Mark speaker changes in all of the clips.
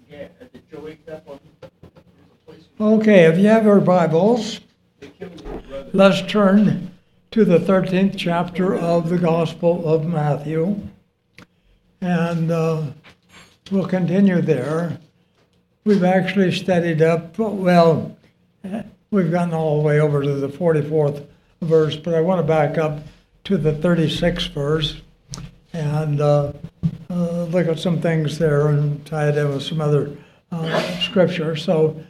Speaker 1: Okay, if you have your Bibles, let's turn to the 13th chapter of the Gospel of Matthew, and we'll continue there. We've actually studied up, well, we've gotten all the way over to the 44th verse, but I want to back up to the 36th verse and look at some things there and tie it in with some other scripture. So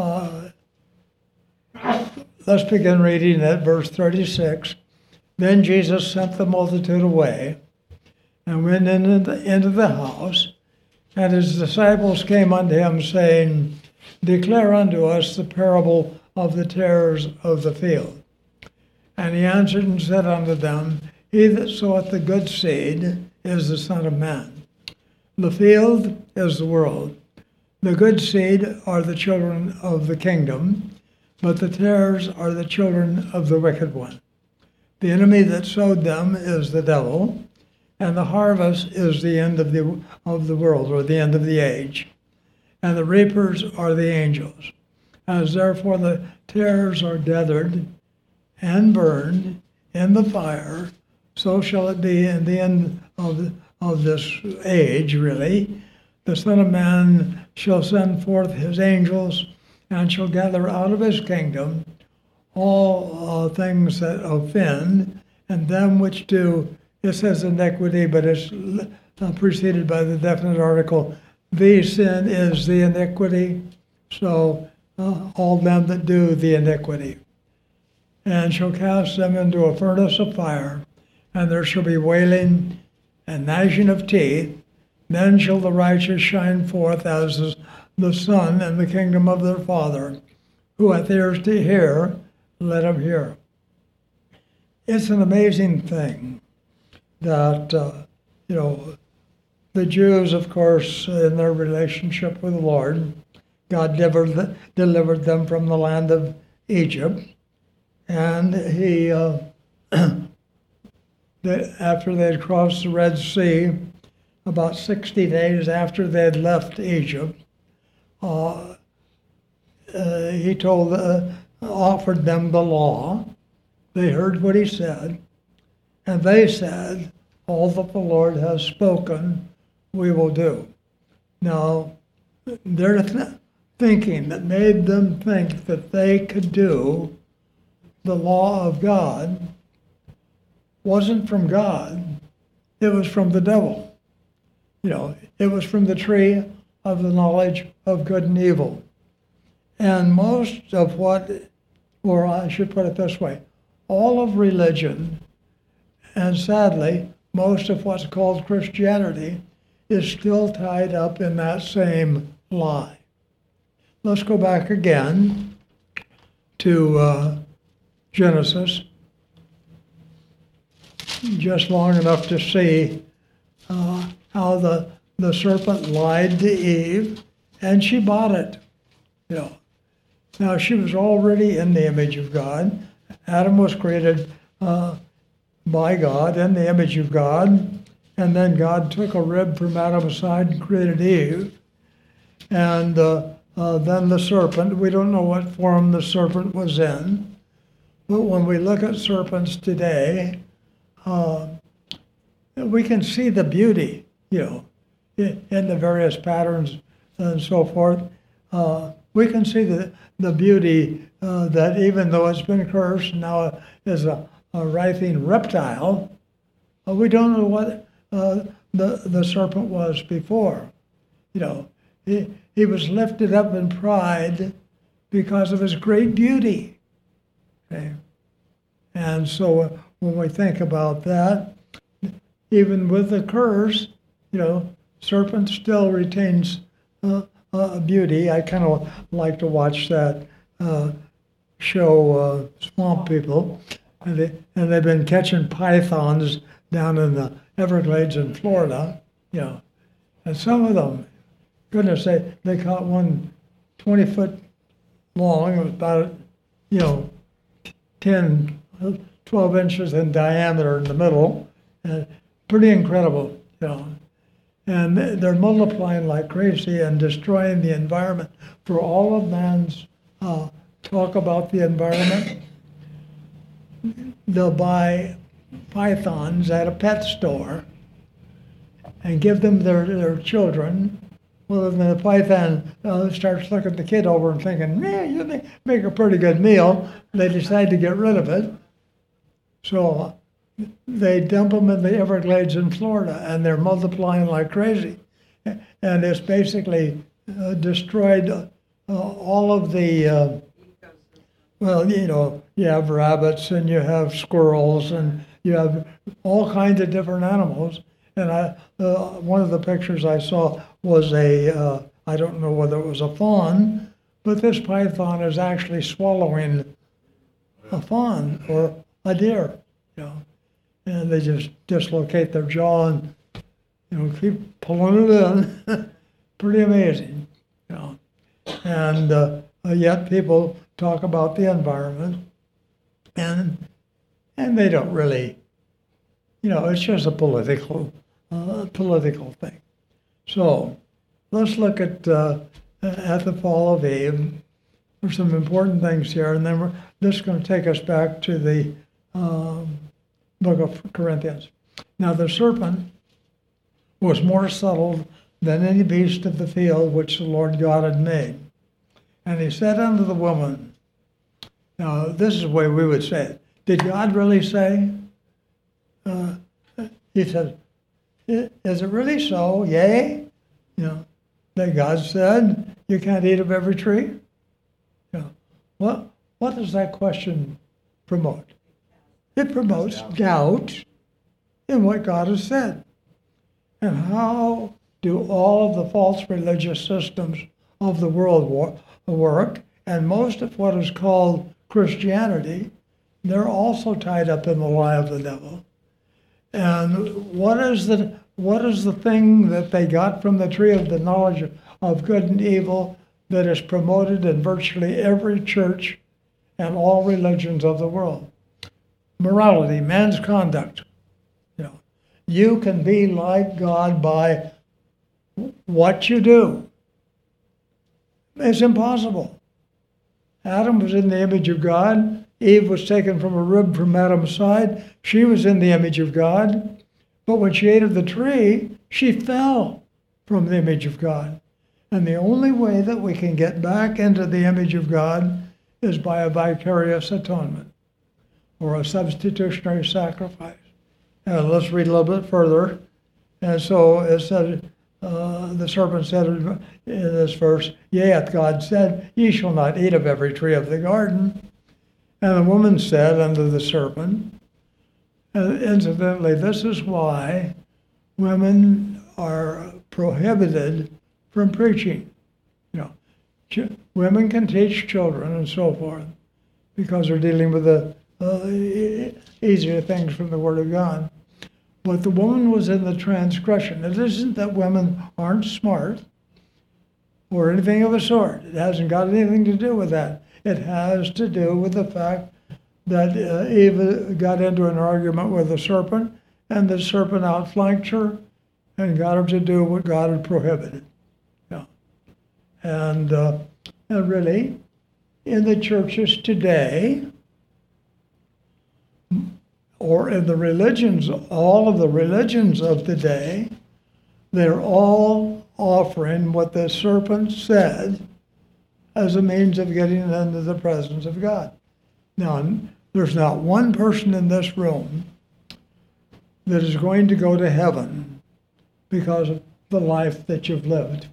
Speaker 1: let's begin reading at verse 36. Then Jesus sent the multitude away and went into the house, and his disciples came unto him, saying, Declare unto us the parable of the tares of the field. And he answered and said unto them, He that soweth the good seed is the Son of Man. The field is the world. The good seed are the children of the kingdom, but the tares are the children of the wicked one. The enemy that sowed them is the devil, and the harvest is the end of the world, or the end of the age. And the reapers are the angels. As therefore the tares are gathered and burned in the fire, so shall it be in the end of this age, really. The Son of Man shall send forth his angels, and shall gather out of his kingdom all things that offend, and them which do, it says iniquity, but it's preceded by the definite article, the sin is the iniquity, so all them that do the iniquity. And shall cast them into a furnace of fire, and there shall be wailing and gnashing of teeth. Then shall the righteous shine forth as the sun in the kingdom of their Father. Who hath ears to hear, let him hear. It's an amazing thing that, the Jews, of course, in their relationship with the Lord, God delivered them from the land of Egypt. And he, after they had crossed the Red Sea, about 60 days after they had left Egypt, he offered them the law. They heard what he said, and they said, all that the Lord has spoken, we will do. Now, their thinking that made them think that they could do the law of God wasn't from God, it was from the devil. It was from the tree of the knowledge of good and evil. And most of what, or I should put it this way, all of religion, and sadly, most of what's called Christianity, is still tied up in that same lie. Let's go back again to Genesis, just long enough to see how the serpent lied to Eve, and she bought it. Now she was already in the image of God. Adam was created by God in the image of God, and then God took a rib from Adam's side and created Eve. And then the serpent, we don't know what form the serpent was in, but when we look at serpents today, we can see the beauty, in the various patterns and so forth. We can see the beauty that even though it's been cursed, now is a writhing reptile, we don't know what the serpent was before. He was lifted up in pride because of his great beauty. Okay? And so when we think about that, even with the curse, serpent still retains beauty. I kind of like to watch that show, Swamp People, and they've been catching pythons down in the Everglades in Florida, and some of them, goodness, they caught one 20 foot long. It was about, 10, 12 inches in diameter in the middle, and pretty incredible, And they're multiplying like crazy and destroying the environment. For all of man's talk about the environment, they'll buy pythons at a pet store and give them their children. Well, then the python starts looking the kid over and thinking, man, you make a pretty good meal. They decide to get rid of it. So they dump them in the Everglades in Florida, and they're multiplying like crazy. And it's basically destroyed all of the, well, you know, you have rabbits and you have squirrels and you have all kinds of different animals. And one of the pictures I saw was I don't know whether it was a fawn, but this python is actually swallowing a fawn or a deer, you know. And they just dislocate their jaw and, you know, keep pulling it in. Pretty amazing, you know. And yet people talk about the environment, and they don't really, you know, it's just a political thing. So let's look at the fall of Eve. There's some important things here, and then this is going to take us back to the book of Corinthians. Now the serpent was more subtle than any beast of the field which the Lord God had made. And he said unto the woman, now this is the way we would say it. Did God really say? He said, is it really so? Yea? You know, that God said you can't eat of every tree? You know, what does that question promote? It promotes doubt in what God has said. And how do all of the false religious systems of the world work? And most of what is called Christianity, they're also tied up in the lie of the devil. And what is the thing that they got from the tree of the knowledge of good and evil that is promoted in virtually every church and all religions of the world? Morality, man's conduct. You know, you can be like God by what you do. It's impossible. Adam was in the image of God. Eve was taken from a rib from Adam's side. She was in the image of God. But when she ate of the tree, she fell from the image of God. And the only way that we can get back into the image of God is by a vicarious atonement, or a substitutionary sacrifice. And let's read a little bit further. And so it said, the serpent said in this verse, yea, hath God said, ye shall not eat of every tree of the garden. And the woman said unto the serpent, and incidentally, this is why women are prohibited from preaching. You know, women can teach children and so forth because they're dealing with the easier things from the Word of God. But the woman was in the transgression. It isn't that women aren't smart or anything of the sort. It hasn't got anything to do with that. It has to do with the fact that Eve got into an argument with the serpent, and the serpent outflanked her and got her to do what God had prohibited. Yeah. And really, in the churches today, or in the religions, all of the religions of today, they're all offering what the serpent said as a means of getting into the presence of God. Now, there's not one person in this room that is going to go to heaven because of the life that you've lived.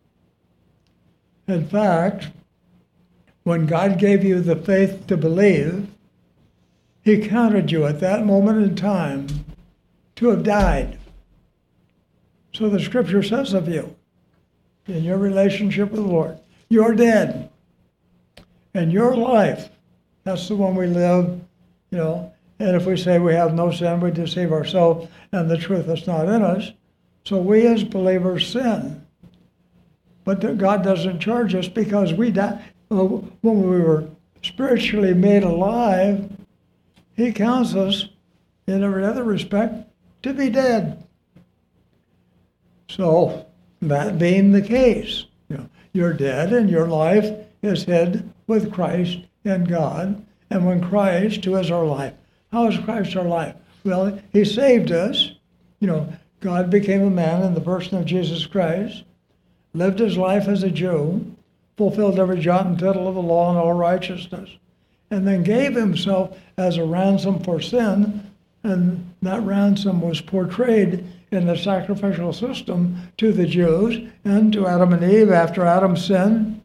Speaker 1: In fact, when God gave you the faith to believe, He counted you at that moment in time to have died. So the scripture says of you, in your relationship with the Lord, you're dead. And your life, that's the one we live, you know. And if we say we have no sin, we deceive ourselves, and the truth is not in us. So we as believers sin. But God doesn't charge us because we died. When we were spiritually made alive, He counts us, in every other respect, to be dead. So that being the case, you're dead and your life is hid with Christ in God. And when Christ, who is our life, how is Christ our life? Well, he saved us. God became a man in the person of Jesus Christ, lived his life as a Jew, fulfilled every jot and tittle of the law and all righteousness, and then gave himself as a ransom for sin, and that ransom was portrayed in the sacrificial system to the Jews and to Adam and Eve after Adam's sin.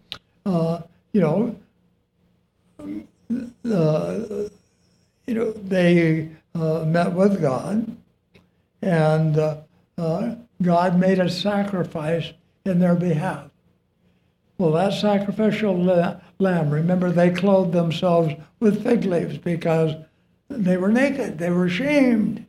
Speaker 1: They met with God, and God made a sacrifice in their behalf. Well, that sacrificial lamb, remember, they clothed themselves with fig leaves because they were naked. They were ashamed.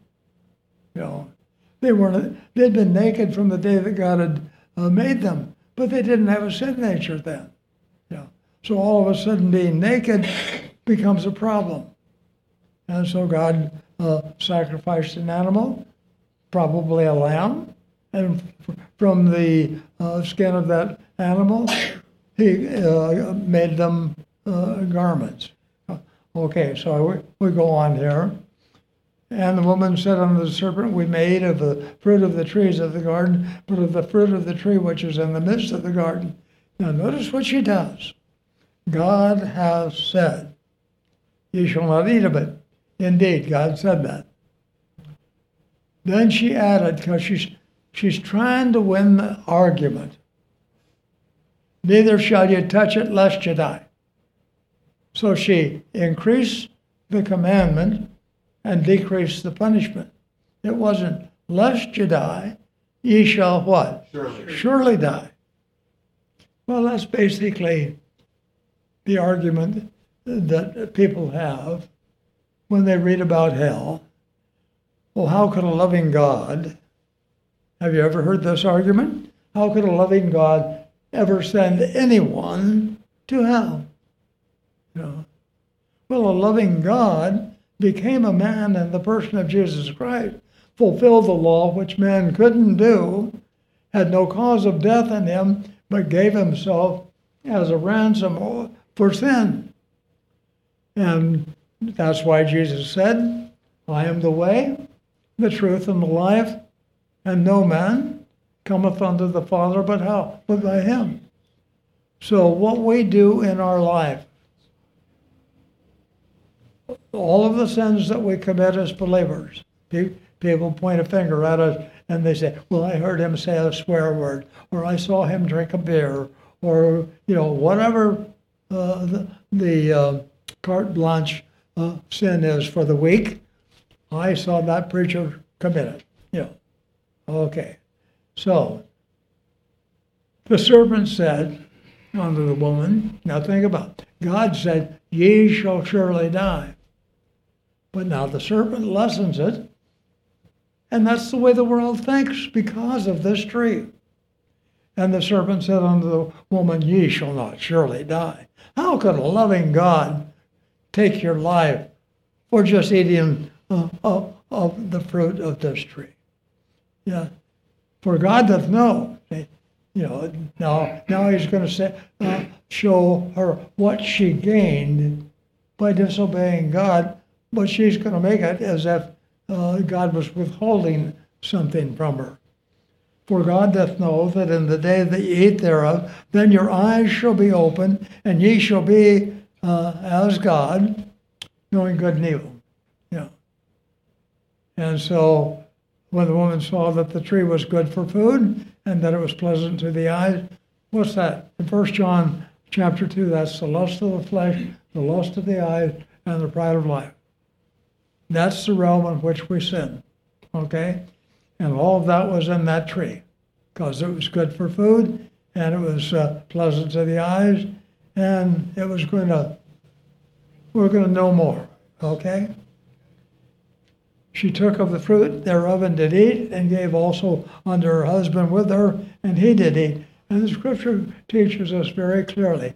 Speaker 1: They'd been naked from the day that God had made them, but they didn't have a sin nature then. So all of a sudden, being naked becomes a problem. And so God sacrificed an animal, probably a lamb, and from the skin of that animal, he made them garments. Okay, so we go on here. And the woman said unto the serpent, we made of the fruit of the trees of the garden, but of the fruit of the tree which is in the midst of the garden. Now notice what she does. God has said, ye shall not eat of it. Indeed, God said that. Then she added, because she's trying to win the argument, neither shall you touch it lest you die. So she increased the commandment and decreased the punishment. It wasn't lest you die, ye shall what? Surely die. Well, that's basically the argument that people have when they read about hell. Well, how could a loving God, have you ever heard this argument? How could a loving God ever send anyone to hell? Well, a loving God became a man in the person of Jesus Christ, fulfilled the law which man couldn't do, had no cause of death in him, but gave himself as a ransom for sin. And that's why Jesus said, I am the way, the truth, and the life, and no man cometh unto the Father but how? But by him. So what we do in our life, all of the sins that we commit as believers, people point a finger at us and they say, well, I heard him say a swear word, or I saw him drink a beer, or, whatever the carte blanche sin is for the week, I saw that preacher commit it. Okay. So the serpent said unto the woman, now think about it. God said, ye shall surely die. But now the serpent lessens it, and that's the way the world thinks because of this tree. And the serpent said unto the woman, ye shall not surely die. How could a loving God take your life for just eating of the fruit of this tree? Yeah. For God doth know. Now he's going to show her what she gained by disobeying God, but she's going to make it as if God was withholding something from her. For God doth know that in the day that ye eat thereof, then your eyes shall be opened, and ye shall be as God, knowing good and evil. And so when the woman saw that the tree was good for food, and that it was pleasant to the eyes, what's that? In 1 John chapter 2, that's the lust of the flesh, the lust of the eyes, and the pride of life. That's the realm in which we sin, okay? And all of that was in that tree, because it was good for food, and it was pleasant to the eyes, and it was we're going to know more, okay? She took of the fruit thereof and did eat, and gave also unto her husband with her, and he did eat. And the scripture teaches us very clearly,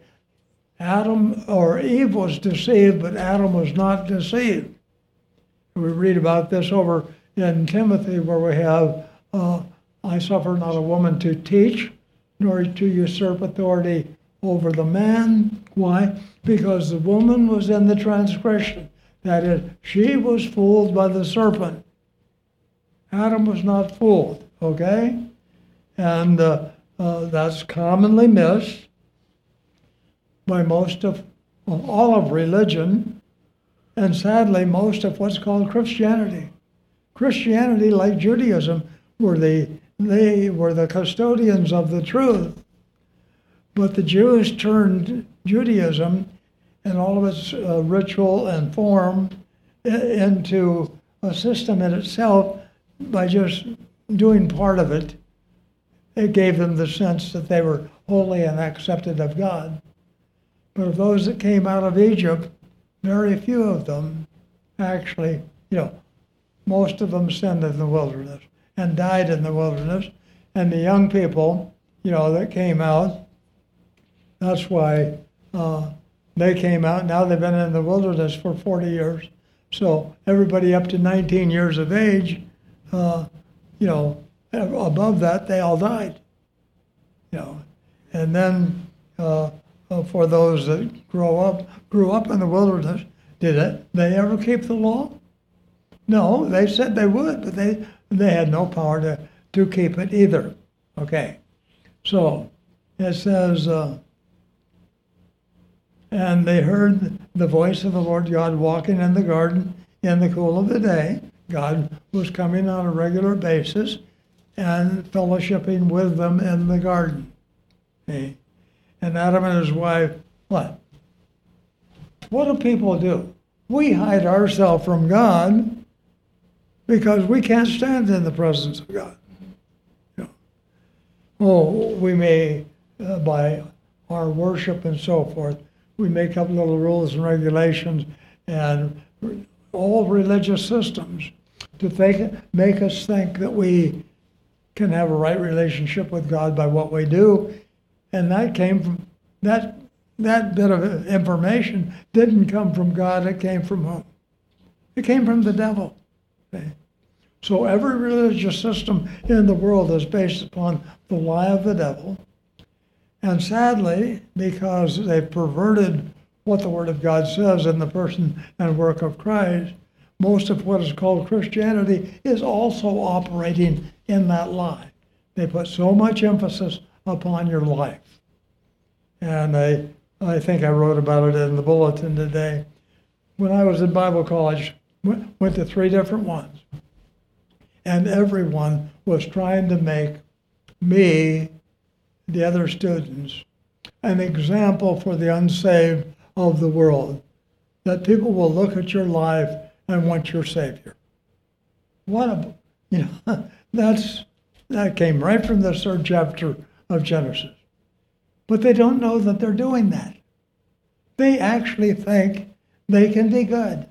Speaker 1: Eve was deceived, but Adam was not deceived. We read about this over in Timothy, where we have I suffer not a woman to teach, nor to usurp authority over the man. Why? Because the woman was in the transgression. That is, she was fooled by the serpent. Adam was not fooled, okay? And that's commonly missed by all of religion, and sadly, most of what's called Christianity. Christianity, like Judaism, they were the custodians of the truth. But the Jews turned Judaism and all of its ritual and form into a system in itself by just doing part of it. It gave them the sense that they were holy and accepted of God. But of those that came out of Egypt, very few of them actually, most of them sinned in the wilderness and died in the wilderness. And the young people, that came out, that's why they came out. Now they've been in the wilderness for 40 years. So everybody up to 19 years of age, above that, they all died. And then for those that grew up in the wilderness, did they ever keep the law? No, they said they would, but they had no power to keep it either. Okay, so it says, and they heard the voice of the Lord God walking in the garden in the cool of the day. God was coming on a regular basis and fellowshipping with them in the garden. Okay. And Adam and his wife, what? What do people do? We hide ourselves from God because we can't stand in the presence of God. We may, by our worship and so forth, we make up little rules and regulations and all religious systems to make us think that we can have a right relationship with God by what we do. And that came from, that bit of information didn't come from God, it came from whom? It came from the devil. Okay? So every religious system in the world is based upon the lie of the devil. And sadly, because they've perverted what the Word of God says in the person and work of Christ, most of what is called Christianity is also operating in that lie. They put so much emphasis upon your life. And I think I wrote about it in the bulletin today. When I was in Bible college, went to 3 different ones. And everyone was trying to make me, the other students, an example for the unsaved of the world. That people will look at your life and want your Savior. That came right from the 3rd chapter of Genesis. But they don't know that they're doing that. They actually think they can be good.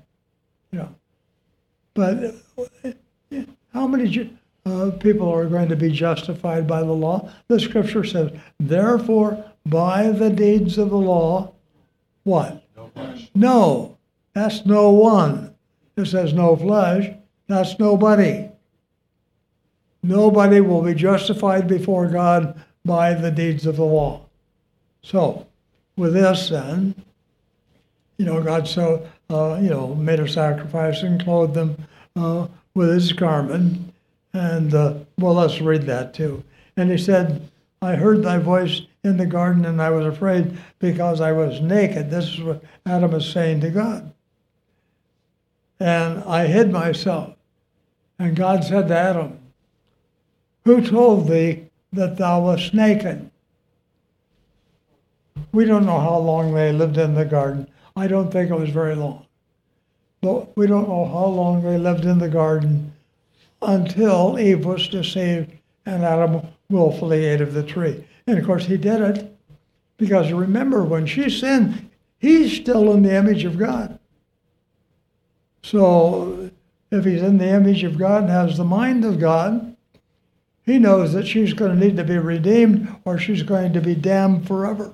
Speaker 1: But how many people are going to be justified by the law? The scripture says, therefore, by the deeds of the law, what?
Speaker 2: No flesh.
Speaker 1: No, that's no one. It says no flesh, that's nobody. Nobody will be justified before God by the deeds of the law. So, with this then, God made a sacrifice and clothed them with his garment. And, let's read that too. And he said, I heard thy voice in the garden and I was afraid because I was naked. This is what Adam is saying to God. And I hid myself. And God said to Adam, who told thee that thou wast naked? We don't know how long they lived in the garden. I don't think it was very long. But we don't know how long they lived in the garden until Eve was deceived and Adam willfully ate of the tree. And of course he did it because remember, when she sinned, he's still in the image of God. So if he's in the image of God and has the mind of God, he knows that she's going to need to be redeemed or she's going to be damned forever.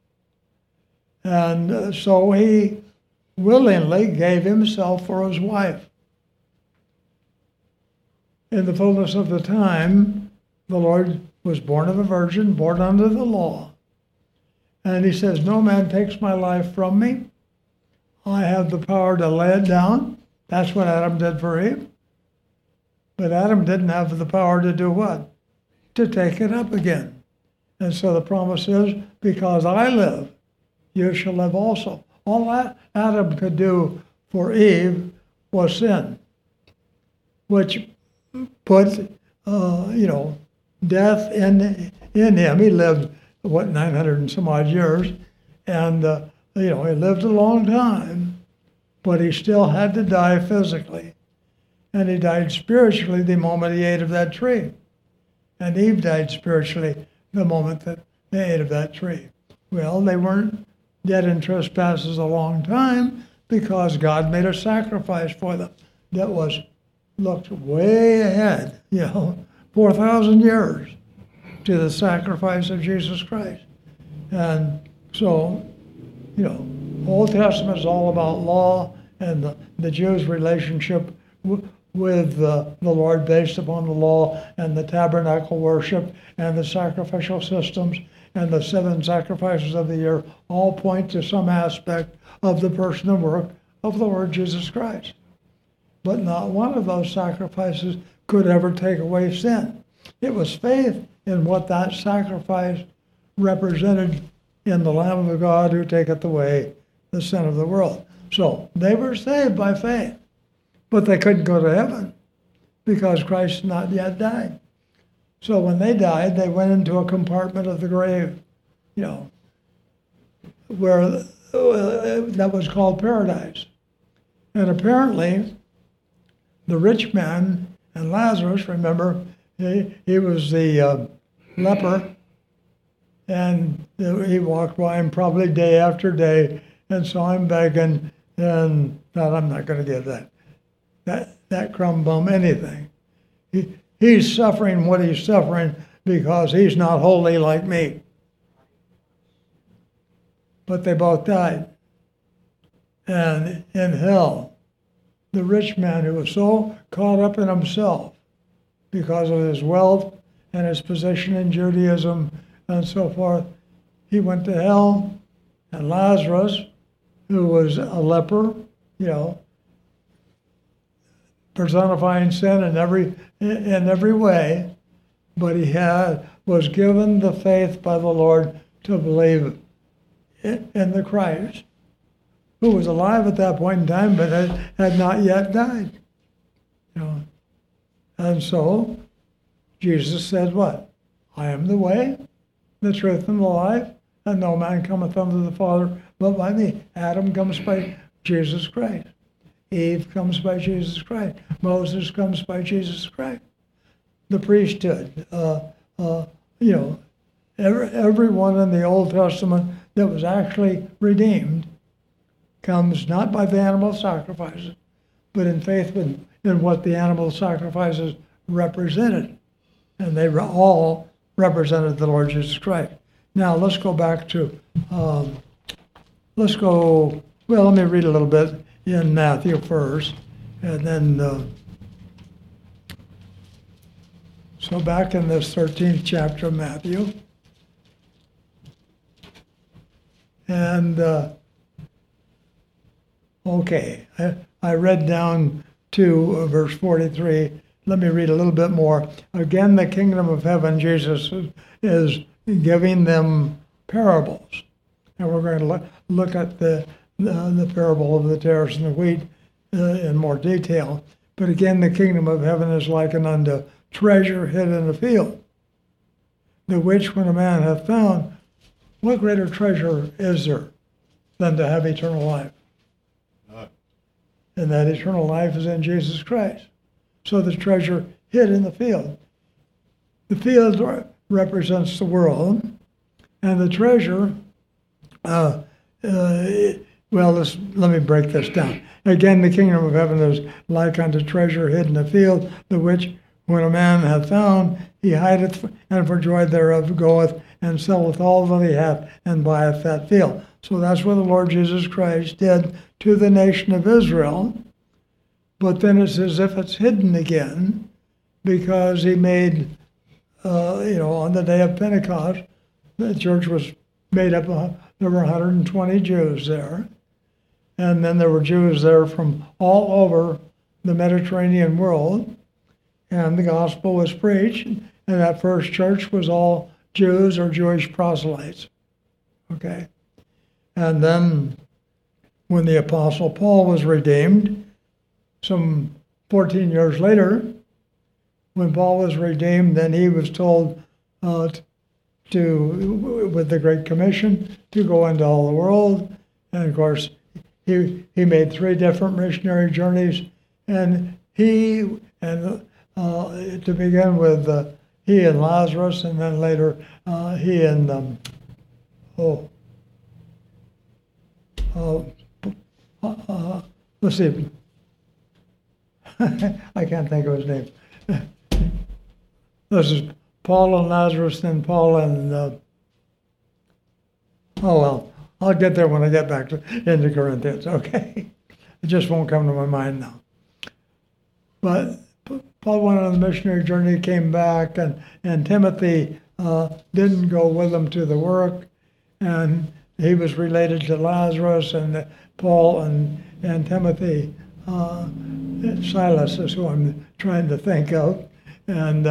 Speaker 1: And so he willingly gave himself for his wife. In the fullness of the time, the Lord was born of a virgin, born under the law. And he says, no man takes my life from me. I have the power to lay it down. That's what Adam did for Eve. But Adam didn't have the power to do what? To take it up again. And so the promise is, because I live, you shall live also. All that Adam could do for Eve was sin, which put, death in him. He lived, 900 and some odd years, and, he lived a long time, but he still had to die physically. And he died spiritually the moment he ate of that tree. And Eve died spiritually the moment that they ate of that tree. Well, they weren't dead in trespasses a long time because God made a sacrifice for them that looked way ahead, 4,000 years to the sacrifice of Jesus Christ. And so, Old Testament is all about law and the Jews' relationship with the Lord based upon the law and the tabernacle worship and the sacrificial systems and the 7 sacrifices of the year all point to some aspect of the person and work of the Lord Jesus Christ. But not one of those sacrifices could ever take away sin. It was faith in what that sacrifice represented in the Lamb of God who taketh away the sin of the world. So they were saved by faith, but they couldn't go to heaven because Christ had not yet died. So when they died, they went into a compartment of the grave, where that was called paradise. And apparently, the rich man and Lazarus, remember, he was the leper, and he walked by him probably day after day and saw him begging, and thought, I'm not going to give that crumb bum anything. He's suffering what he's suffering because he's not holy like me. But they both died. And in hell, the rich man who was so caught up in himself because of his wealth and his position in Judaism and so forth, he went to hell. And Lazarus, who was a leper, personifying sin in every way, but he was given the faith by the Lord to believe in the Christ, who was alive at that point in time, but had not yet died. And so Jesus said, what? I am the way, the truth, and the life, and no man cometh unto the Father but by me. Adam comes by Jesus Christ. Eve comes by Jesus Christ. Moses comes by Jesus Christ. The priesthood, everyone in the Old Testament that was actually redeemed comes not by the animal sacrifices, but in faith in what the animal sacrifices represented. And they all represented the Lord Jesus Christ. Now let's go back to, let me read a little bit in Matthew first, and then, so back in this 13th chapter of Matthew, and okay, I read down to verse 43. Let me read a little bit more. Again, the kingdom of heaven, Jesus is giving them parables. And we're going to look at the parable of the tares and the wheat in more detail. But again, the kingdom of heaven is likened unto treasure hid in the field, the which when a man hath found, what greater treasure is there than to have eternal life? And that eternal life is in Jesus Christ. So the treasure hid in the field. The field represents the world, and the treasure, let me break this down. Again, the kingdom of heaven is like unto treasure hid in the field, the which when a man hath found, he hideth, and for joy thereof goeth and selleth all that he hath and buyeth that field. So that's what the Lord Jesus Christ did to the nation of Israel. But then it's as if it's hidden again, because he made on the day of Pentecost, the church was made up of, there were 120 Jews there. And then there were Jews there from all over the Mediterranean world. And the gospel was preached. And that first church was all Jews or Jewish proselytes. Okay. And then when the Apostle Paul was redeemed, some 14 years later, when Paul was redeemed, then he was told with the Great Commission, to go into all the world. And of course, he made 3 different missionary journeys, and to begin with, he and Lazarus, and then later he and let's see, I can't think of his name. This is Paul and Lazarus, then Paul and I'll get there when I get back into Corinthians. Okay, it just won't come to my mind now. But Paul went on the missionary journey, came back, and Timothy didn't go with him to the work, and he was related to Lazarus, and Paul and Timothy. Silas is who I'm trying to think of, and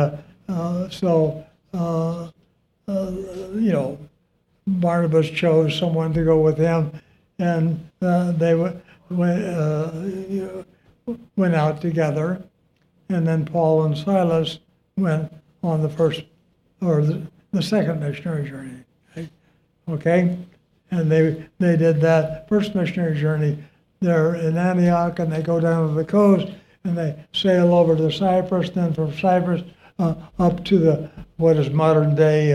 Speaker 1: Barnabas chose someone to go with him, and they went out together, and then Paul and Silas went on the first or the second missionary journey. Okay, and they did that first missionary journey there in Antioch, and they go down to the coast, and they sail over to Cyprus, then from Cyprus up to what is modern day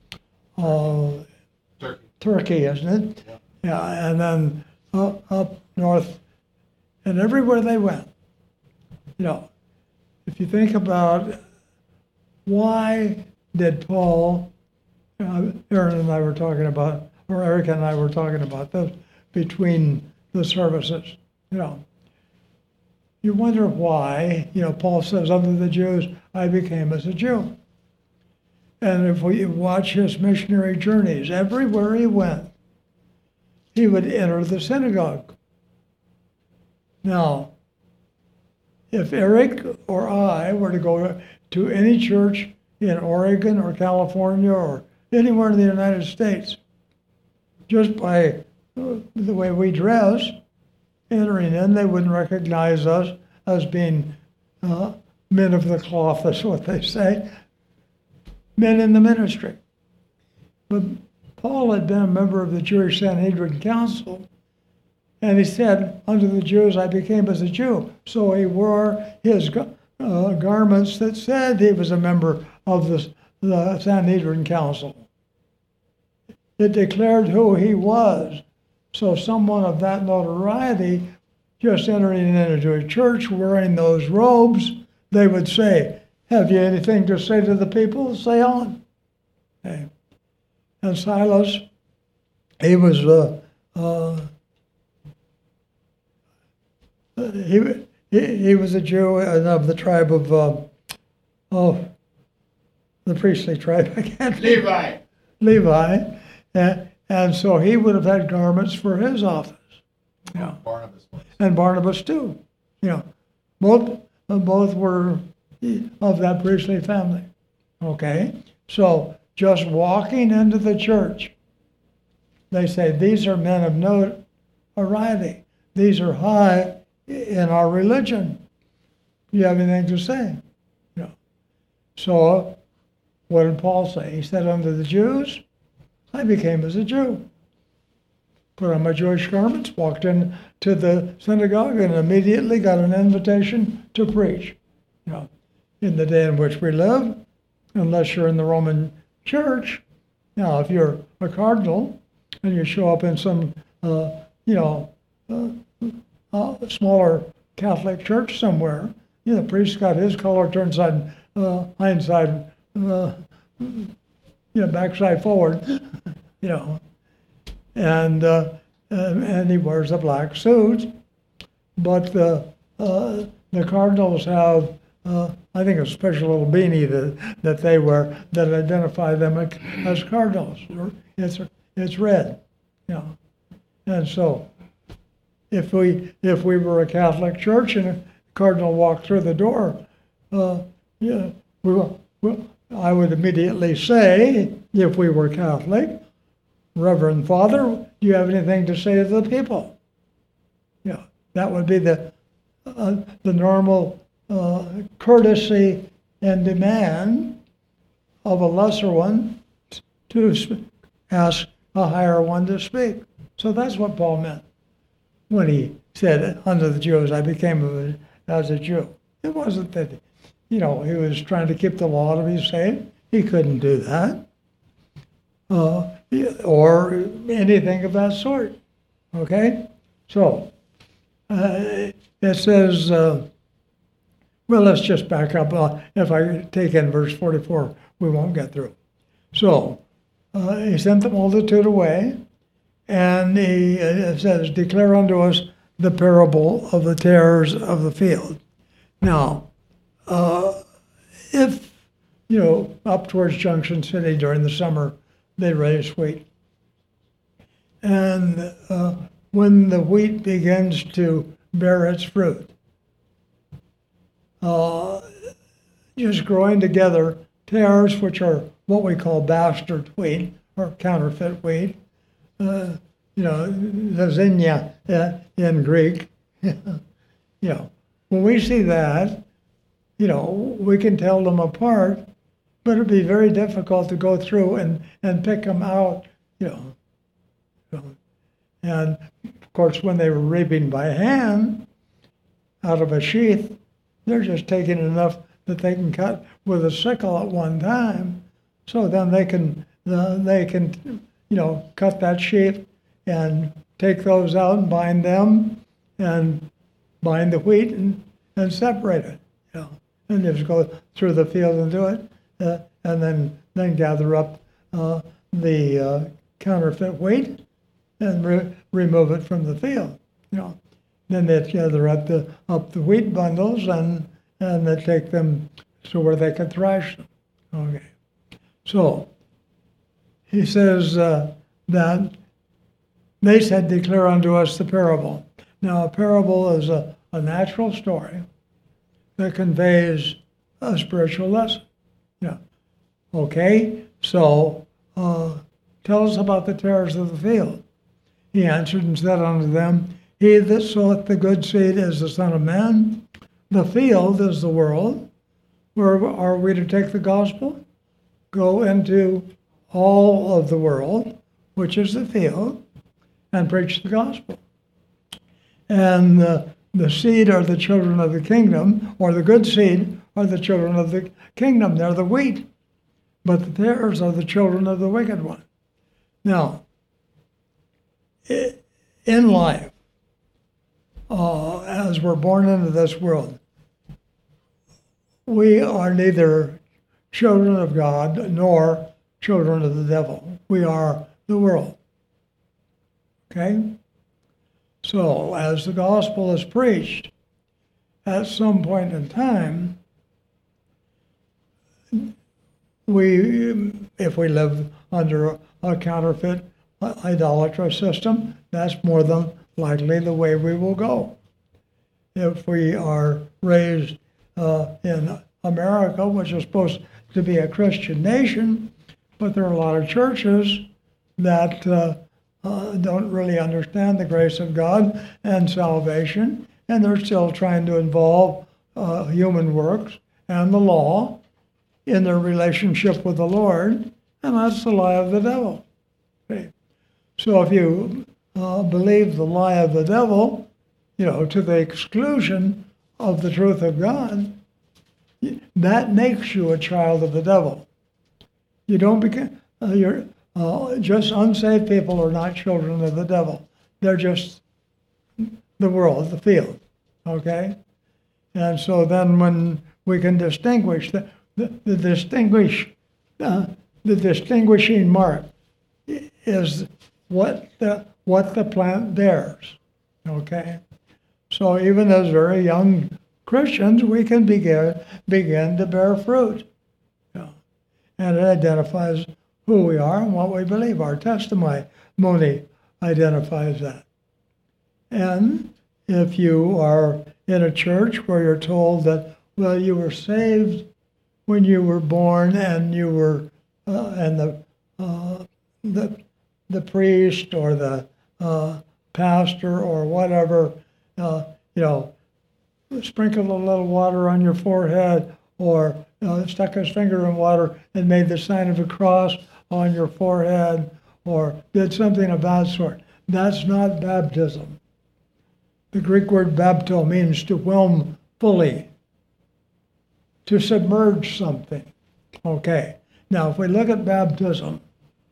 Speaker 1: Turkey, isn't it? Yeah, and then up north, and everywhere they went. If you think about why did Paul, Aaron and I were talking about, or Eric and I were talking about this between the services, you wonder why, Paul says, unto the Jews, I became as a Jew. And if we watch his missionary journeys, everywhere he went, he would enter the synagogue. Now, if Eric or I were to go to any church in Oregon or California or anywhere in the United States, just by the way we dress, entering in, they wouldn't recognize us as being men of the cloth, is what they say, men in the ministry. But Paul had been a member of the Jewish Sanhedrin Council, and he said, unto the Jews I became as a Jew. So he wore his garments that said he was a member of the Sanhedrin Council. It declared who he was. So someone of that notoriety, just entering into a church wearing those robes, they would say, have you anything to say to the people? Say on. Okay. And Silas, he was he was a Jew and of the tribe of the priestly tribe. I can't. Levi, and so he would have had garments for his office. Yeah.
Speaker 2: Barnabas was.
Speaker 1: And Barnabas too. Both were of that priestly family. Okay, so just walking into the church, they say these are men of notoriety. These are high in our religion. Do you have anything to say? No. So what did Paul say? He said unto the Jews, I became as a Jew. Put on my Jewish garments, walked into the synagogue, and immediately got an invitation to preach. In the day in which we live, unless you're in the Roman Church. Now, if you're a cardinal and you show up in some, smaller Catholic church somewhere, the priest got his collar turned hindside, backside forward, and he wears a black suit. But the cardinals have I think a special little beanie that they wear that identify them as cardinals. It's red, you know. And so, if we were a Catholic church and a cardinal walked through the door, yeah, I would immediately say, if we were Catholic, Reverend Father, do you have anything to say to the people? Yeah, that would be the normal courtesy and demand of a lesser one to ask a higher one to speak. So that's what Paul meant when he said, unto the Jews, I became as a Jew. It wasn't that, he was trying to keep the law to be saved. He couldn't do that. Or anything of that sort. Okay? So, it says, well, let's just back up. If I take in verse 44, we won't get through. So, he sent the multitude away, and he says, declare unto us the parable of the tares of the field. Now, if, up towards Junction City during the summer, they raise wheat. And when the wheat begins to bear its fruit, just growing together, tares, which are what we call bastard wheat or counterfeit wheat, Zazinia in Greek. When we see that, we can tell them apart, but it'd be very difficult to go through and pick them out, And of course, when they were reaping by hand out of a sheath, they're just taking enough that they can cut with a sickle at one time. So then they can cut that sheaf and take those out and bind them and bind the wheat and separate it, and just go through the field and do it, and then gather up the counterfeit wheat and remove it from the field, Then they gather up the wheat bundles and they take them to where they can thrash them. Okay. So he says that they said, declare unto us the parable. Now, a parable is a natural story that conveys a spiritual lesson. Yeah. Okay, so tell us about the tares of the field. He answered and said unto them, he that soweth the good seed is the Son of Man. The field is the world. Where are we to take the gospel? Go into all of the world, which is the field, and preach the gospel. And the seed are the children of the kingdom, or the good seed are the children of the kingdom. They're the wheat. But the tares are the children of the wicked one. Now, in life, as we're born into this world, we are neither children of God nor children of the devil. We are the world. Okay? So, as the gospel is preached, at some point in time, if we live under a counterfeit idolatrous system, that's more than likely the way we will go. If we are raised in America, which is supposed to be a Christian nation, but there are a lot of churches that don't really understand the grace of God and salvation, and they're still trying to involve human works and the law in their relationship with the Lord, and that's the lie of the devil. Okay. So if you believe the lie of the devil, to the exclusion of the truth of God, that makes you a child of the devil. You don't become, just unsaved people are not children of the devil. They're just the world, the field, okay? And so then when we can distinguish, the distinguishing mark is what the plant bears, okay? So even as very young Christians, we can begin to bear fruit. You know, and it identifies who we are and what we believe. Our testimony identifies that. And if you are in a church where you're told that, well, you were saved when you were born, and you were, and the priest or the pastor or whatever, sprinkled a little water on your forehead, or stuck his finger in water and made the sign of a cross on your forehead, or did something of that sort. That's not baptism. The Greek word bapto means to whelm fully, to submerge something. Okay. Now, if we look at baptism,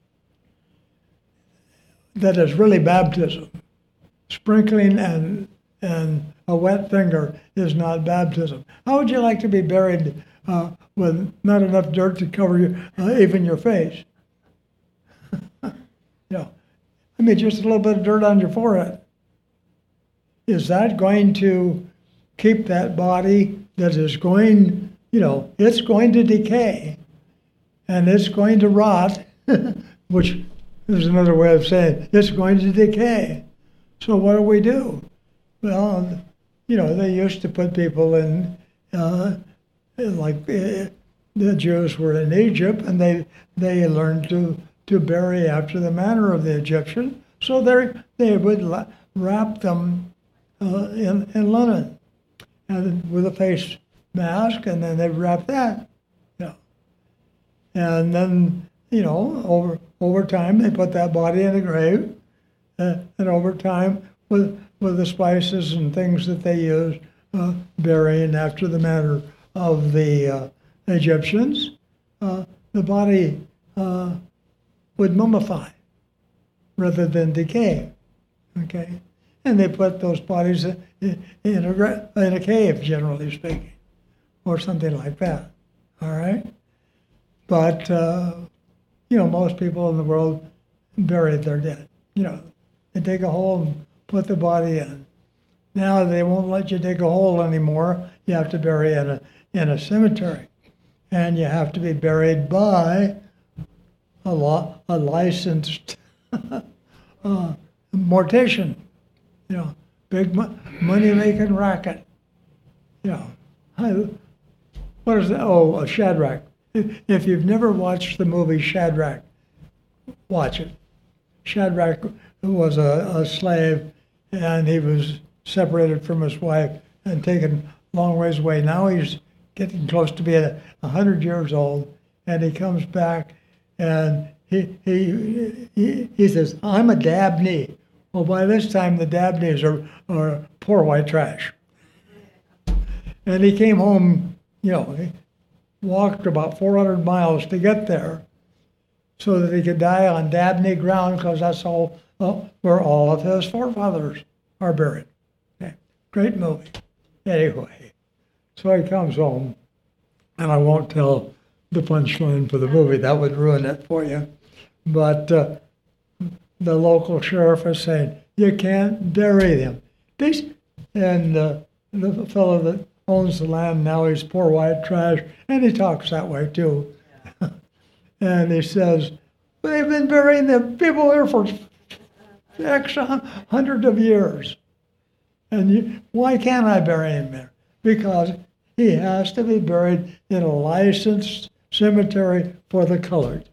Speaker 1: that is really baptism. Sprinkling and a wet finger is not baptism. How would you like to be buried with not enough dirt to cover even your face? Yeah. I mean, just a little bit of dirt on your forehead. Is that going to keep that body that is going, it's going to decay and it's going to rot, which is another way of saying it's going to decay. So what do? Well, they used to put people in, like the Jews were in Egypt, and they learned to bury after the manner of the Egyptian. So they would wrap them in linen and with a face mask, and then they'd wrap that. And then, over time, they put that body in a grave, and over time, with the spices and things that they used, burying after the manner of the Egyptians, the body would mummify rather than decay. Okay, and they put those bodies in a cave, generally speaking, or something like that. All right, but most people in the world bury their dead. They dig a hole and put the body in. Now they won't let you dig a hole anymore. You have to bury in a cemetery, and you have to be buried by a licensed mortician. Big money-making racket. What is that? Oh, Shadrach. If you've never watched the movie Shadrach, watch it. Shadrach was a slave, and he was separated from his wife and taken long ways away. Now he's getting close to being 100 years old, and he comes back, and he says, "I'm a Dabney." Well, by this time, the Dabneys are poor white trash. And he came home, he walked about 400 miles to get there so that he could die on Dabney ground, because that's where all of his forefathers are buried. Okay. Great movie. Anyway, so he comes home, and I won't tell the punchline for the movie. That would ruin it for you. But the local sheriff is saying, you can't bury them. And the fellow that owns the land now, he's poor white trash, and he talks that way too. And he says, they've been burying the people here for X hundred of years. And why can't I bury him there? Because he has to be buried in a licensed cemetery for the colored.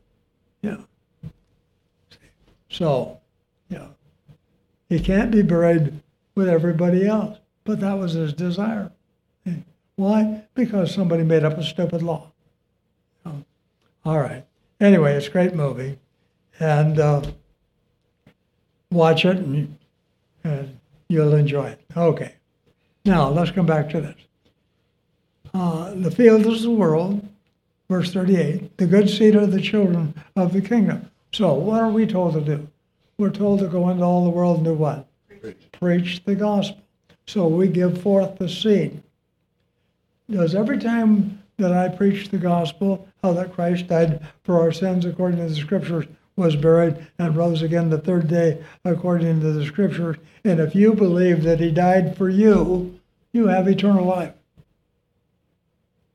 Speaker 1: So, he can't be buried with everybody else. But that was his desire. Why? Because somebody made up a stupid law. All right. Anyway, it's a great movie. And watch it, and you'll enjoy it. Okay. Now, let's come back to this. The field is the world, verse 38. The good seed are the children of the kingdom. So, what are we told to do? We're told to go into all the world and do what? Preach the gospel. So we give forth the seed. Does every time that I preach the gospel, how that Christ died for our sins according to the scriptures, was buried, and rose again the third day according to the scriptures, and if you believe that he died for you, you have eternal life.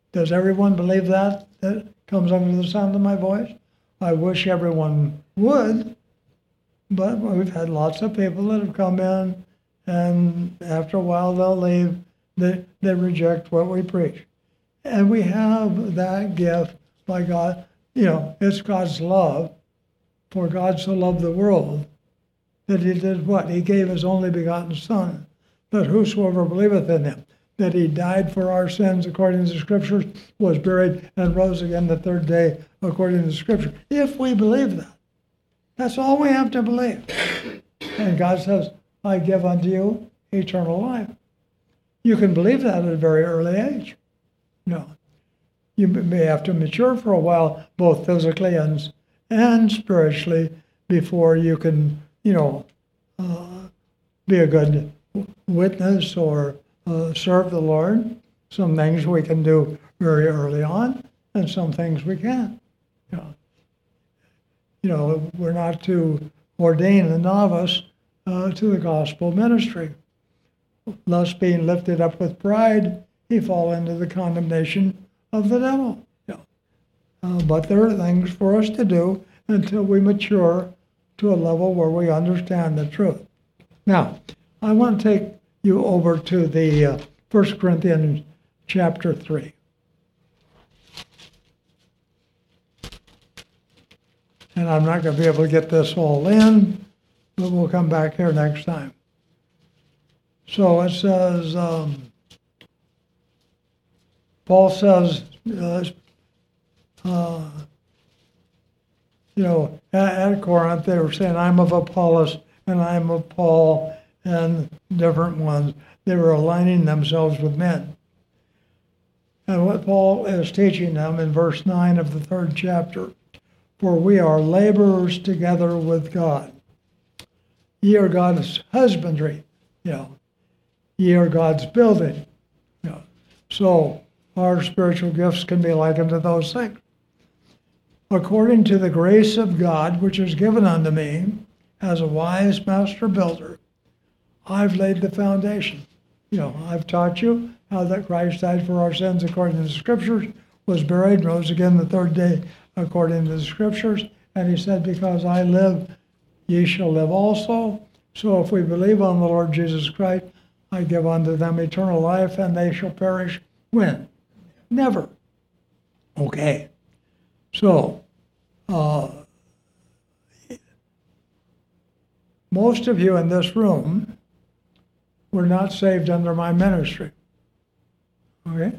Speaker 1: Does everyone believe that comes under the sound of my voice? I wish everyone would, but we've had lots of people that have come in, and after a while they'll leave. They reject what we preach. And we have that gift by God. It's God's love. For God so loved the world that he did what? He gave his only begotten Son, that whosoever believeth in him, that he died for our sins according to the Scriptures, was buried, and rose again the third day according to the Scripture. If we believe that, that's all we have to believe. And God says, I give unto you eternal life. You can believe that at a very early age. You may have to mature for a while, both physically and spiritually, before you can, be a good witness or serve the Lord. Some things we can do very early on, and some things we can't. We're not to ordain a novice to the gospel ministry. Thus, being lifted up with pride, he fall into the condemnation of the devil. But there are things for us to do until we mature to a level where we understand the truth. Now, I want to take you over to the 1 Corinthians chapter 3. And I'm not going to be able to get this all in, but we'll come back here next time. So it says, Paul says, at Corinth, they were saying, I'm of Apollos, and I'm of Paul, and different ones. They were aligning themselves with men. And what Paul is teaching them in verse 9 of the 3rd chapter, for we are laborers together with God. Ye are God's husbandry, Ye are God's building. So our spiritual gifts can be likened to those things. According to the grace of God, which is given unto me, as a wise master builder, I've laid the foundation. I've taught you how that Christ died for our sins according to the Scriptures, was buried, rose again the third day according to the Scriptures, and he said, because I live, ye shall live also. So if we believe on the Lord Jesus Christ, I give unto them eternal life, and they shall perish when? Never. Okay. So, most of you in this room were not saved under my ministry. Okay?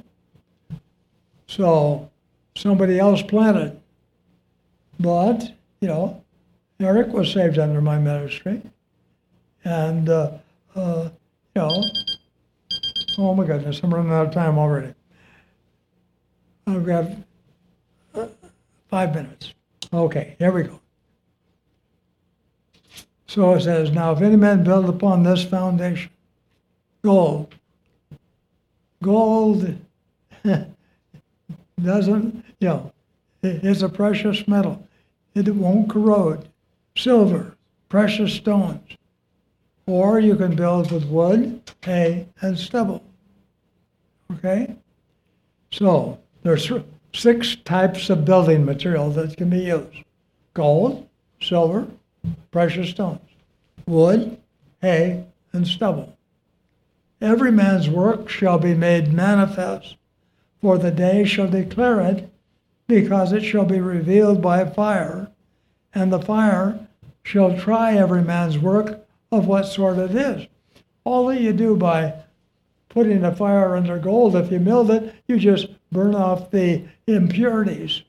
Speaker 1: So, somebody else planted. But, Eric was saved under my ministry. And, oh my goodness, I'm running out of time already. I've got 5 minutes. Okay, here we go. So it says, now if any man build upon this foundation, gold doesn't, it's a precious metal. It won't corrode. Silver, precious stones. Or you can build with wood, hay, and stubble. Okay? So there's 6 types of building material that can be used. Gold, silver, precious stones, wood, hay, and stubble. Every man's work shall be made manifest, for the day shall declare it, because it shall be revealed by fire, and the fire shall try every man's work of what sort it is. All that you do by putting a fire under gold, if you milled it, you just burn off the impurities.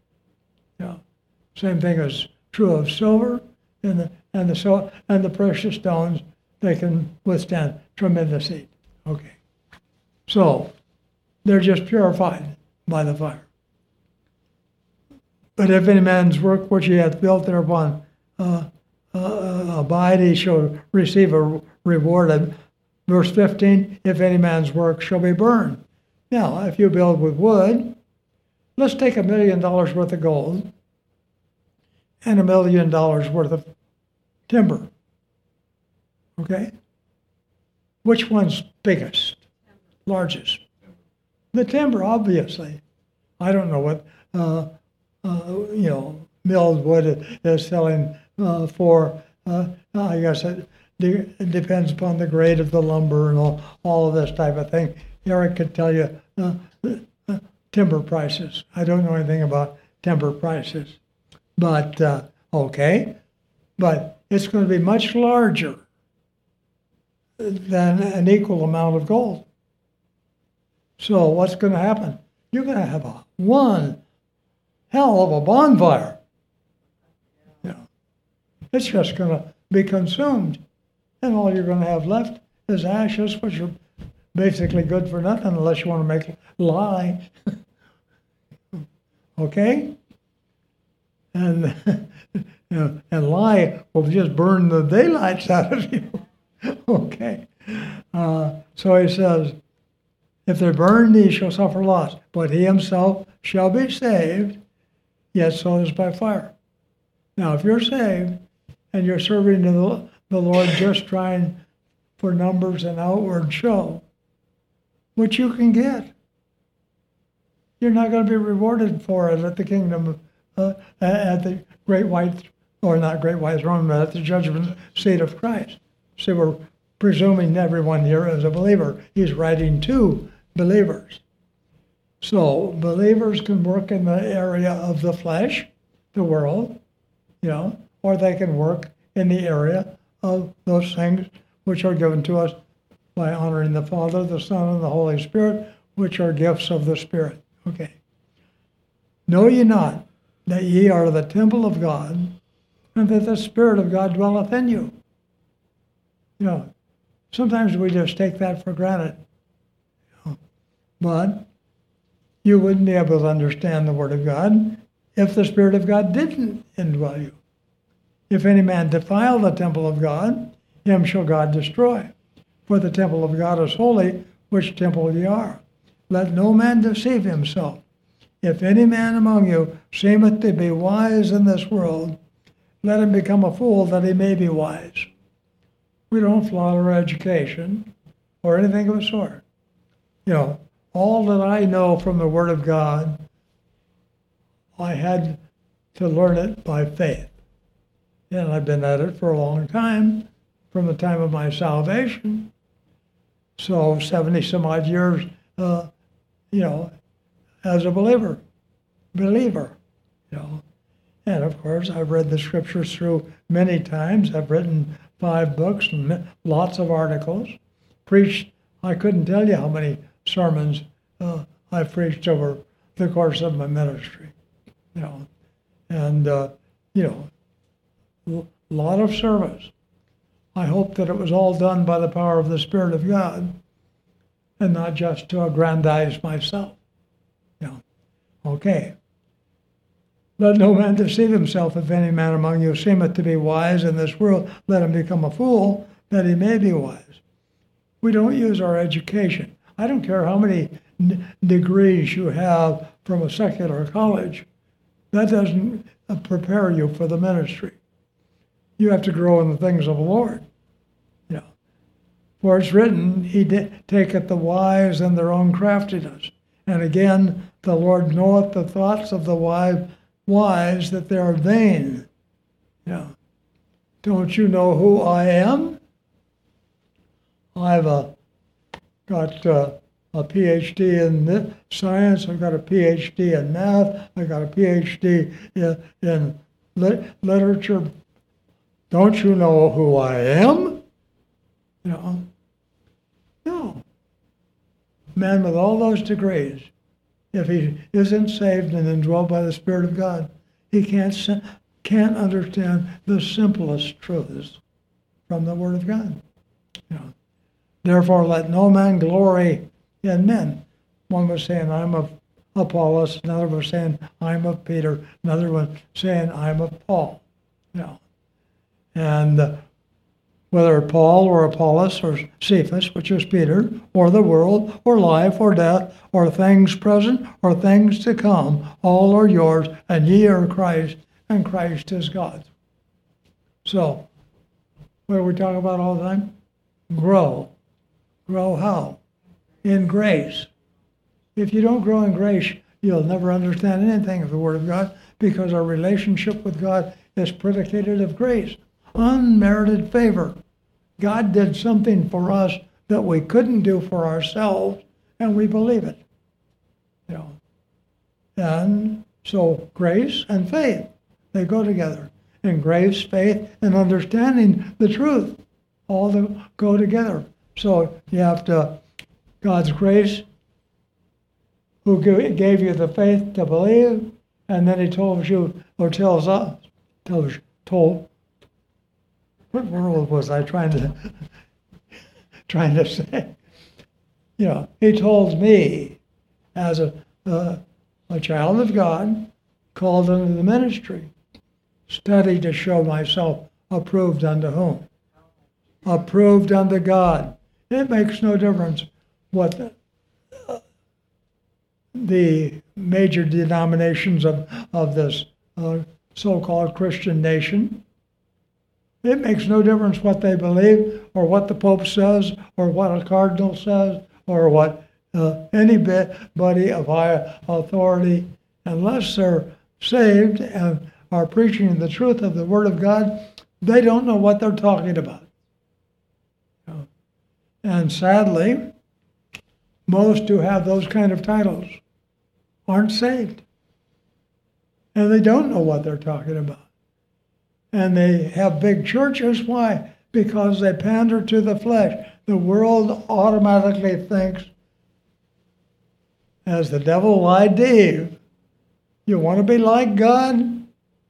Speaker 1: Same thing is true of silver and the precious stones. They can withstand tremendous heat. Okay, so they're just purified by the fire. But if any man's work which he hath built thereupon abide, he shall receive a reward. And verse 15, if any man's work shall be burned. Now, if you build with wood, let's take $1 million worth of gold and $1 million worth of timber. Okay? Which one's biggest, largest? The timber, obviously. I don't know what, milled wood is selling for. I guess it depends upon the grade of the lumber and all of this type of thing. Eric could tell you timber prices. I don't know anything about timber prices. But, okay. But it's going to be much larger than an equal amount of gold. So what's going to happen? You're going to have one hell of a bonfire. It's just going to be consumed. And all you're going to have left is ashes, which are basically good for nothing unless you want to make lye. Okay? And and lye will just burn the daylights out of you. Okay. So he says, if they burn, he shall suffer loss, but he himself shall be saved, yet so is by fire. Now, if you're saved and you're serving the Lord just trying for numbers and outward show, which you can get, you're not going to be rewarded for it at the kingdom, at the great white, or not great white throne, but at the judgment seat of Christ. So we're presuming everyone here is a believer. He's writing to believers. So believers can work in the area of the flesh, the world, or they can work in the area of those things which are given to us by honoring the Father, the Son, and the Holy Spirit, which are gifts of the Spirit. Okay. Know ye not that ye are the temple of God, and that the Spirit of God dwelleth in you? Sometimes we just take that for granted. But you wouldn't be able to understand the Word of God if the Spirit of God didn't indwell you. If any man defile the temple of God, him shall God destroy. For the temple of God is holy, which temple ye are. Let no man deceive himself. If any man among you seemeth to be wise in this world, let him become a fool that he may be wise. We don't flaunt our education or anything of the sort. All that I know from the Word of God, I had to learn it by faith. And I've been at it for a long time, from the time of my salvation. So 70 some odd years, as a believer. And of course, I've read the scriptures through many times. I've written 5 books and lots of articles. Preached, I couldn't tell you how many sermons I've preached over the course of my ministry. And lot of service. I hope that it was all done by the power of the Spirit of God and not just to aggrandize myself. Okay. Let no man deceive himself. If any man among you seemeth to be wise in this world, let him become a fool, that he may be wise. We don't use our education. I don't care how many degrees you have from a secular college. That doesn't prepare you for the ministry. You have to grow in the things of the Lord. For it's written, he taketh the wise in their own craftiness. And again, the Lord knoweth the thoughts of the wise, that they are vain. Don't you know who I am? I've got a PhD in science. I've got a PhD in math. I've got a PhD in literature. Don't you know who I am? No. Man with all those degrees, if he isn't saved and indwelled by the Spirit of God, he can't understand the simplest truths from the Word of God. Therefore, let no man glory in men. One was saying, I'm of Apollos. Another was saying, I'm of Peter. Another one saying, I'm of Paul. And whether Paul or Apollos or Cephas, which is Peter, or the world, or life, or death, or things present, or things to come, all are yours, and ye are Christ, and Christ is God. So, what do we talk about all the time? Grow. Grow how? In grace. If you don't grow in grace, you'll never understand anything of the Word of God, because our relationship with God is predicated of grace, unmerited favor. God did something for us that we couldn't do for ourselves, and we believe it. You know. And so grace and faith, they go together. And grace, faith, and understanding the truth all go together. So you have to, God's grace, who gave you the faith to believe, and then he tells you, or tells us, what word was I trying to say? You know, he told me, as a child of God, called into the ministry, study to show myself approved unto whom? Approved unto God. It makes no difference what the major denominations of this so-called Christian nation. It makes no difference what they believe, or what the Pope says, or what a cardinal says, or what anybody of high authority, unless they're saved and are preaching the truth of the Word of God, they don't know what they're talking about. And sadly, most who have those kind of titles aren't saved. And they don't know what they're talking about. And they have big churches. Why? Because they pander to the flesh. The world automatically thinks, as the devil lied to Eve, you want to be like God?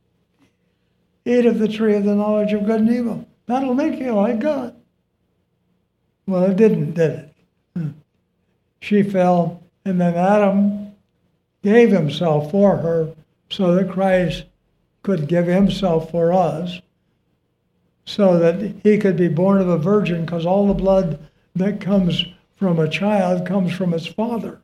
Speaker 1: Eat of the tree of the knowledge of good and evil. That'll make you like God. Well, it didn't, did it? She fell, and then Adam gave himself for her so that Christ could give himself for us, so that he could be born of a virgin, because all the blood that comes from a child comes from its father.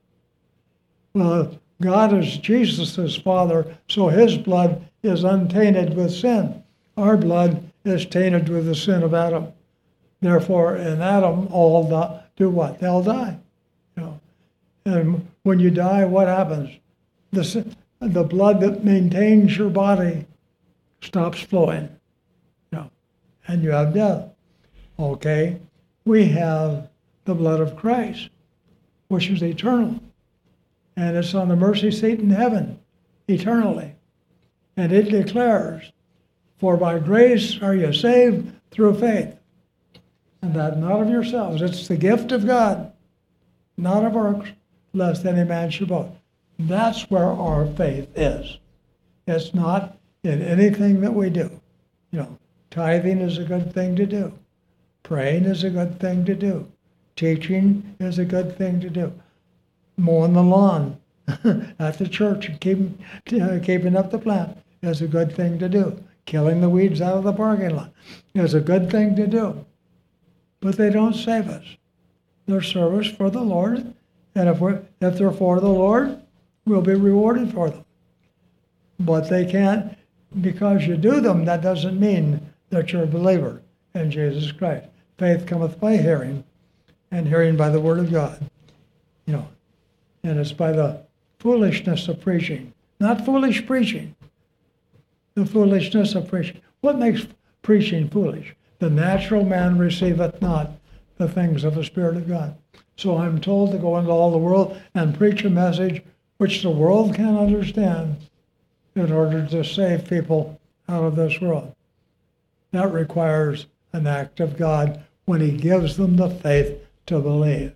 Speaker 1: Well, God is Jesus' father, so his blood is untainted with sin. Our blood is tainted with the sin of Adam. Therefore, in Adam, all do what? They'll die. You know. And when you die, what happens? The blood that maintains your body stops flowing. You know, and you have death. Okay? We have the blood of Christ, which is eternal. And it's on the mercy seat in heaven, eternally. And it declares, for by grace are you saved through faith. And that not of yourselves. It's the gift of God, not of works, lest any man should boast. That's where our faith is. It's not in anything that we do. You know, tithing is a good thing to do. Praying is a good thing to do. Teaching is a good thing to do. Mowing the lawn at the church and keeping up the plant is a good thing to do. Killing the weeds out of the parking lot is a good thing to do. But they don't save us. They're service for the Lord, and if they're for the Lord, we'll be rewarded for them. But they can't, because you do them, that doesn't mean that you're a believer in Jesus Christ. Faith cometh by hearing, and hearing by the word of God. You know, and it's by the foolishness of preaching, not foolish preaching. The foolishness of preaching. What makes preaching foolish? The natural man receiveth not the things of the Spirit of God. So I'm told to go into all the world and preach a message which the world can't understand in order to save people out of this world. That requires an act of God when he gives them the faith to believe.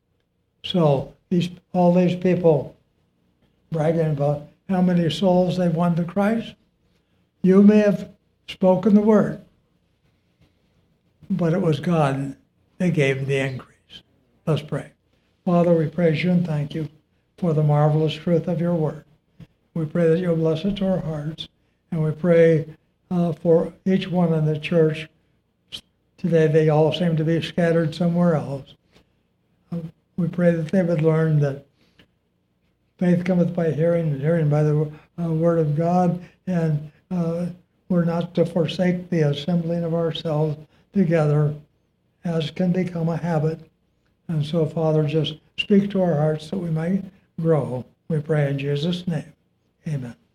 Speaker 1: So all these people bragging about how many souls they've won to Christ, you may have spoken the word, but it was God that gave the increase. Let's pray. Father, we praise you and thank you for the marvelous truth of your word. We pray that you'll bless it to our hearts, and we pray for each one in the church. Today they all seem to be scattered somewhere else. We pray that they would learn that faith cometh by hearing, and hearing by the word of God, and we're not to forsake the assembling of ourselves together, as can become a habit. And so, Father, just speak to our hearts that we might grow. We pray in Jesus' name. Amen.